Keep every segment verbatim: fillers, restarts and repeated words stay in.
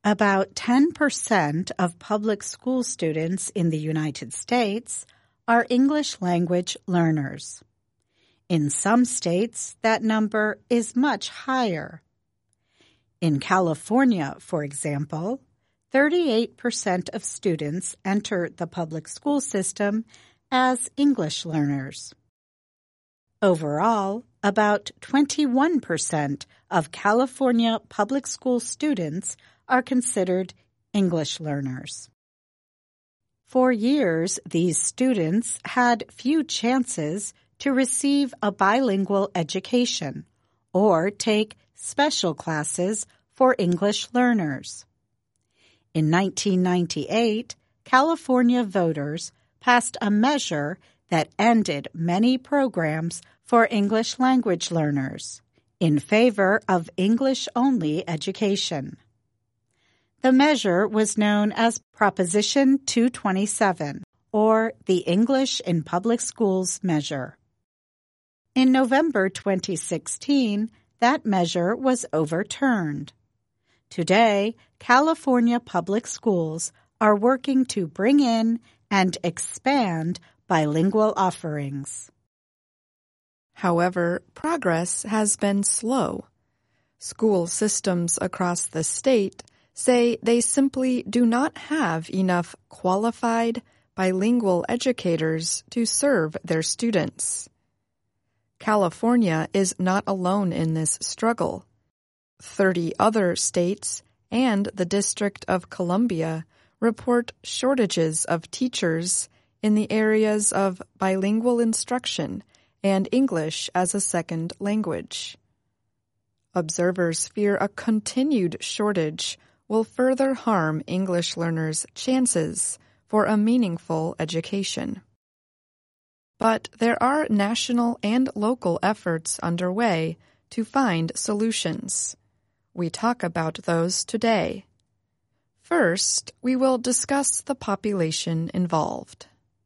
About ten percent of public school students in the United States are English language learners. In some states, that number is much higher. In California, for example, thirty-eight percent of students enter the public school system as English learners. Overall, about twenty-one percent of California public school students are considered English learners. For years, these students had few chances to receive a bilingual education or take special classes for English learners. In nineteen ninety-eight, California voters passed a measure that ended many programs for English language learners in favor of English-only education. The measure was known as Proposition two twenty-seven, or the English in Public Schools measure. In November twenty sixteen, that measure was overturned. Today, California public schools are working to bring in and expand bilingual offerings. However, progress has been slow. School systems across the state say they simply do not have enough qualified bilingual educators to serve their students. California is not alone in this struggle. Thirty other states and the District of Columbia report shortages of teachers in the areas of bilingual instruction and English as a second language. Observers fear a continued shortage will further harm English learners' chances for a meaningful education. But there are national and local efforts underway to find solutions. We talk about those today. First, we will discuss the population involved.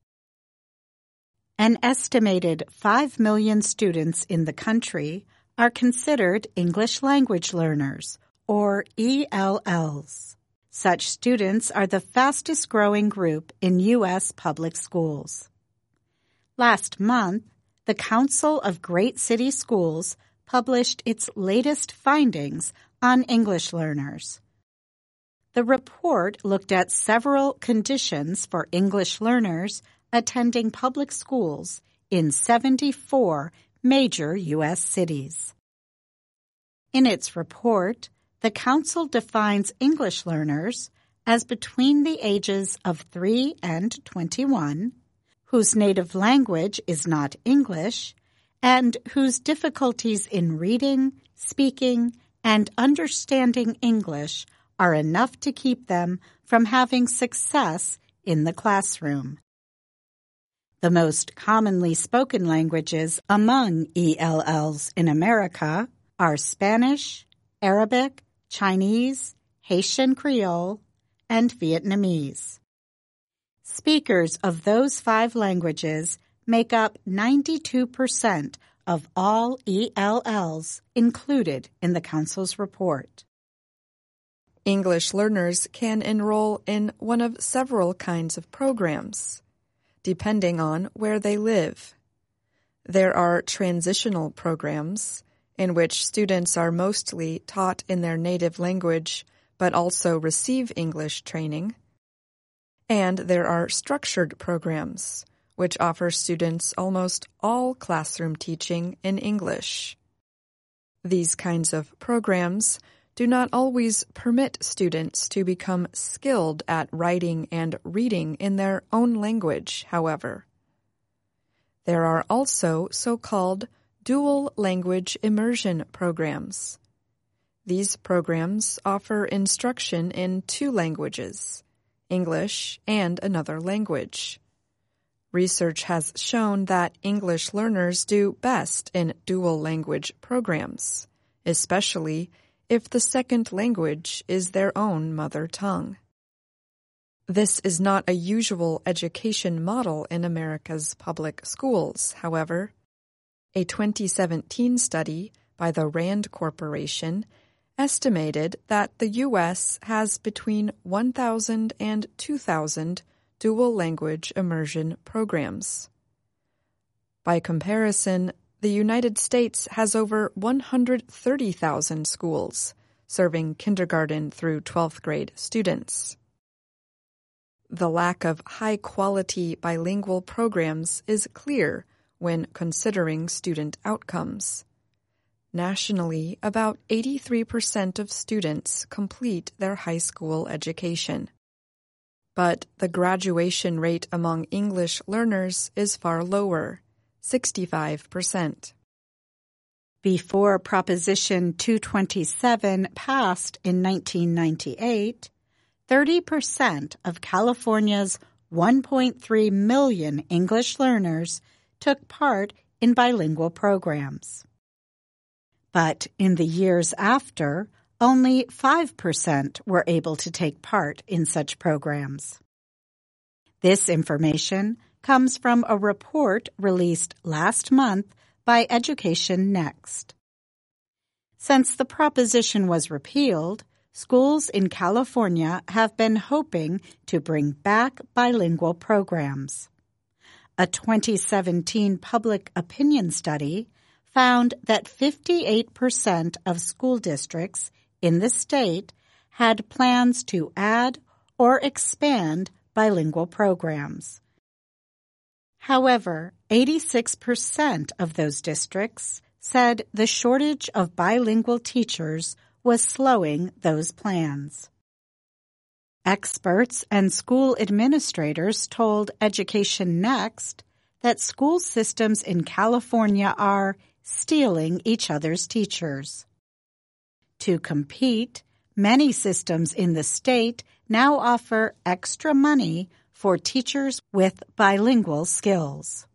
An estimated five million students in the country are considered English language learners, or E L Ls. Such students are the fastest growing group in U S public schools. Last month, the Council of Great City Schools published its latest findings on English learners. The report looked at several conditions for English learners attending public schools in seventy-four major U S cities. In its report, the Council defines English learners as between the ages of three and twenty-one, whose native language is not English, and whose difficulties in reading, speaking, and understanding English are enough to keep them from having success in the classroom. The most commonly spoken languages among E L Ls in America are Spanish, Arabic, Chinese, Haitian Creole, and Vietnamese. Speakers of those five languages make up ninety-two percent of all E L Ls included in the Council's report. English learners can enroll in one of several kinds of programs, depending on where they live. There are transitional programs, in which students are mostly taught in their native language but also receive English training. And there are structured programs, which offer students almost all classroom teaching in English. These kinds of programs do not always permit students to become skilled at writing and reading in their own language, however. There are also so-called dual language immersion programs. These programs offer instruction in two languages, English and another language. Research has shown that English learners do best in dual language programs, especially if the second language is their own mother tongue. This is not a usual education model in America's public schools, however. A twenty seventeen study by the RAND Corporation estimated that the U S has between one thousand and two thousand dual language immersion programs. By comparison, the United States has over one hundred thirty thousand schools, serving kindergarten through twelfth grade students. The lack of high-quality bilingual programs is clear when considering student outcomes. Nationally, about eighty-three percent of students complete their high school education. But the graduation rate among English learners is far lower, sixty-five percent. Before Proposition two twenty-seven passed in nineteen ninety-eight, thirty percent of California's one point three million English learners took part in bilingual programs. But in the years after, only five percent were able to take part in such programs. This information comes from a report released last month by Education Next. Since the proposition was repealed, schools in California have been hoping to bring back bilingual programs. A twenty seventeen public opinion study found that fifty-eight percent of school districts in the state had plans to add or expand bilingual programs. However, eighty-six percent of those districts said the shortage of bilingual teachers was slowing those plans. Experts and school administrators told Education Next that school systems in California are stealing each other's teachers. To compete, many systems in the state now offer extra money for teachers with bilingual skills.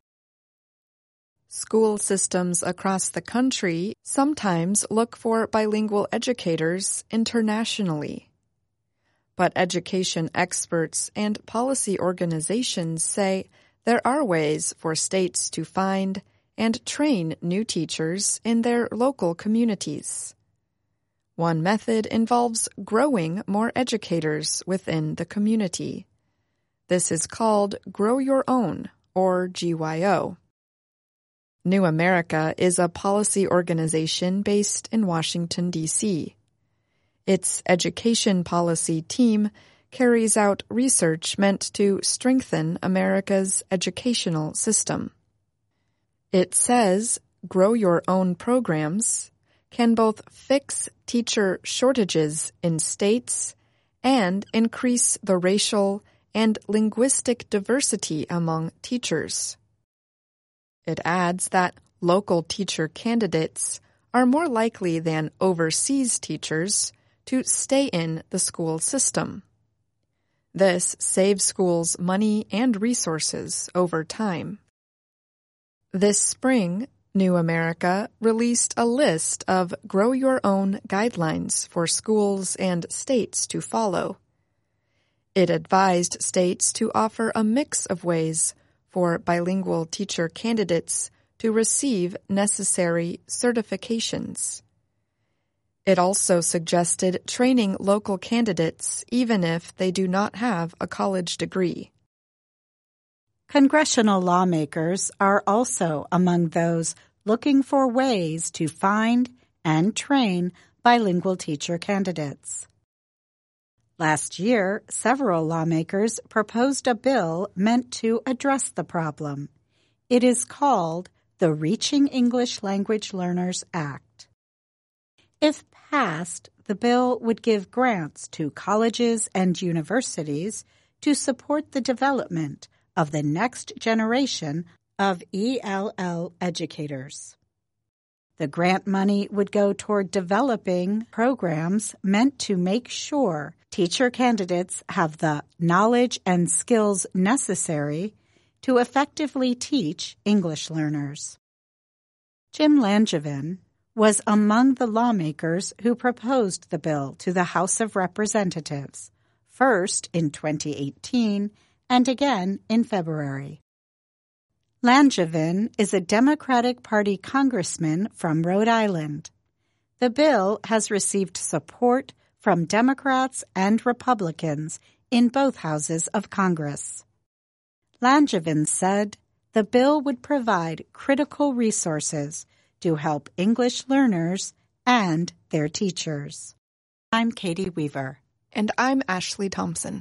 School systems across the country sometimes look for bilingual educators internationally. But education experts and policy organizations say there are ways for states to find and train new teachers in their local communities. One method involves growing more educators within the community. This is called Grow Your Own, or G Y O. New America is a policy organization based in Washington, D C Its education policy team carries out research meant to strengthen America's educational system. It says Grow Your Own programs can both fix teacher shortages in states and increase the racial and linguistic diversity among teachers. It adds that local teacher candidates are more likely than overseas teachers to stay in the school system. This saves schools money and resources over time. This spring, New America released a list of Grow Your Own guidelines for schools and states to follow. It advised states to offer a mix of ways for bilingual teacher candidates to receive necessary certifications. It also suggested training local candidates even if they do not have a college degree. Congressional lawmakers are also among those looking for ways to find and train bilingual teacher candidates. Last year, several lawmakers proposed a bill meant to address the problem. It is called the Reaching English Language Learners Act. If passed, the bill would give grants to colleges and universities to support the development of the next generation of E L L educators. The grant money would go toward developing programs meant to make sure teacher candidates have the knowledge and skills necessary to effectively teach English learners. Jim Langevin was among the lawmakers who proposed the bill to the House of Representatives, first in twenty eighteen and again in February. Langevin is a Democratic Party congressman from Rhode Island. The bill has received support from Democrats and Republicans in both houses of Congress. Langevin said the bill would provide critical resources to help English learners and their teachers. I'm Katie Weaver. And I'm Ashley Thompson.